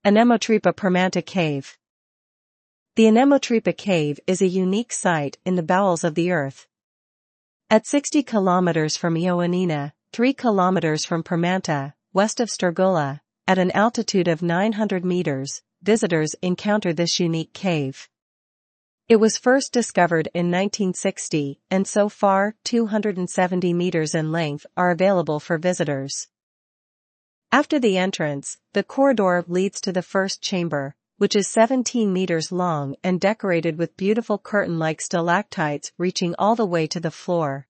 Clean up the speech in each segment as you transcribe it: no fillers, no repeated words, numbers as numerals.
Anemotripa permanta Cave. The Anemotripa Cave is a unique site in the bowels of the earth. At 60 kilometers from Ioannina, 3 kilometers from Permanta, west of Sturgula, at an altitude of 900 meters, visitors encounter this unique cave. It was first discovered in 1960, and so far 270 meters in length are available for visitors. After the entrance, the corridor leads to the first chamber, which is 17 meters long and decorated with beautiful curtain-like stalactites reaching all the way to the floor.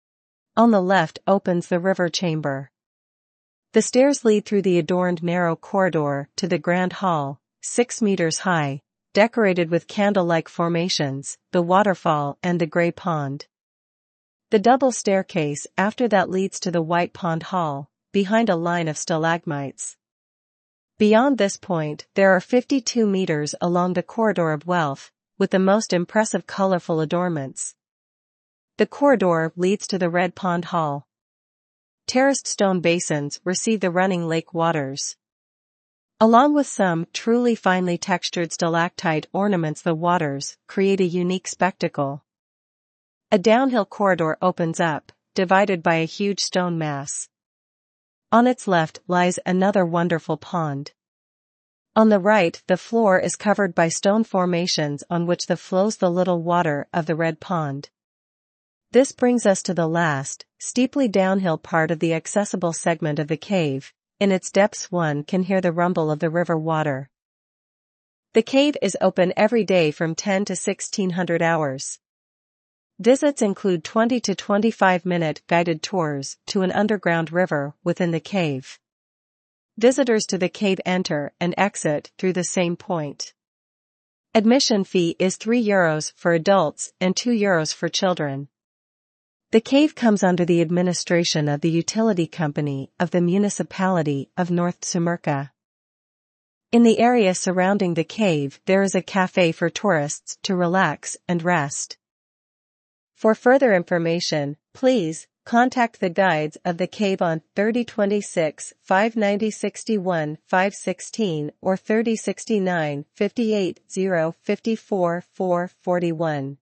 On the left opens the river chamber. The stairs lead through the adorned narrow corridor to the grand hall, 6 meters high, decorated with candle-like formations, the waterfall and the gray pond. The double staircase after that leads to the white pond hall, behind a line of stalagmites. Beyond this point there are 52 meters along the corridor of wealth, with the most impressive colorful adornments. The corridor leads to the red pond hall. Terraced stone basins receive the running lake waters. Along with some truly finely textured stalactite ornaments, the waters create a unique spectacle. A downhill corridor opens up, divided by a huge stone mass. On its left lies another wonderful pond. On the right, the floor is covered by stone formations on which flows the little water of the red pond. This brings us to the last, steeply downhill part of the accessible segment of the cave. In its depths one can hear the rumble of the river water. The cave is open every day from 10 to 1600 hours. Visits include 20 to 25-minute guided tours to an underground river within the cave. Visitors to the cave enter and exit through the same point. Admission fee is €3 for adults and €2 for children. The cave comes under the administration of the utility company of the municipality of North Sumerca. In the area surrounding the cave there is a cafe for tourists to relax and rest. For further information, please contact the guides of the cave on 3026 590 61 516 or 3069 58 054 441.